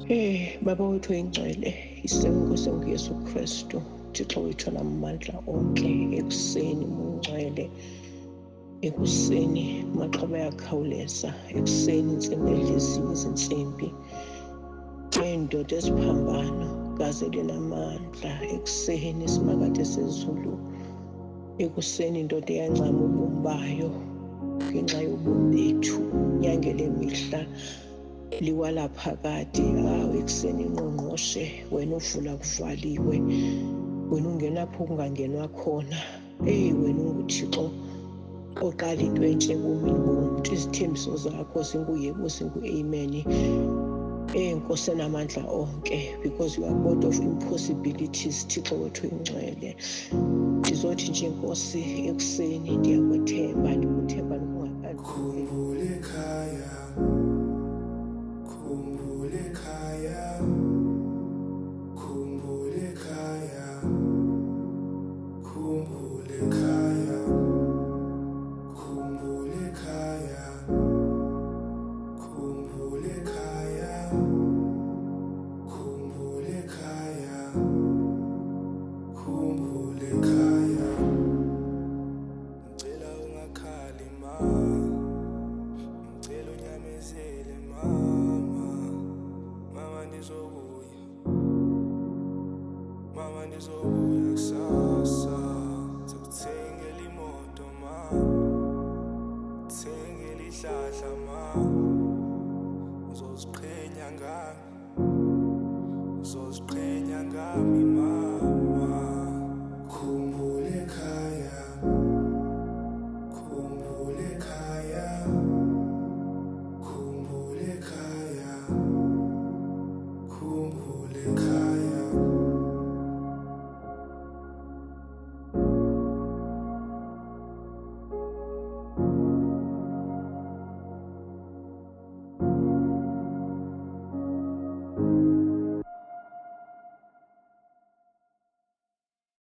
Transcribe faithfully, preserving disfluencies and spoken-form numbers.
Eh baba wethu oyingcwele, isenkosi nguYesu Kristu, Thixo wethu namandla onke. Ekuseni mungcwele, ekuseni maxhoba yakhawuleza, ekuseni intsimbi edliziwe izinsimbi, indoda esiphambano gaze linamandla. Ekuseni isimakade sezulu, ekuseni indoda eyancama ubomi bayo ngenxa yobomi bethu. Nyangele mihla liwala phakade. Hawu ekuseni ingqongqoshe, wena uvula kuvaliwe, wena ungenapho kungangenwa khona. Eyi wena unguThixo oqala into entsha ebomini bomuntu. Izithembiso zakho zinguyebo zingu-amen. Enkosi enamandla onke, because you are God of impossibilities, Thixo wethu oyingcwele. Ndizothi nje Nkosi ekuseni ndiyakwethemba, ndikuthemba nokungakanduli. Khumbula ekhaya, khumbula ekhaya, khumbula ekhaya, khumbula ekhaya, khumbula ekhaya, khumbula ekhaya, khumbula ekhaya, khumbula ekhaya. Ngicela ungakhali ma, ngicela unyamezele mama, mama ndizobuya, mama ndizobuya kusasa. Ngikuthengela imoto ma, ngikuthengela ihlahla ma, uzoziqhenya ngami, uzoziqhenya ngami ma.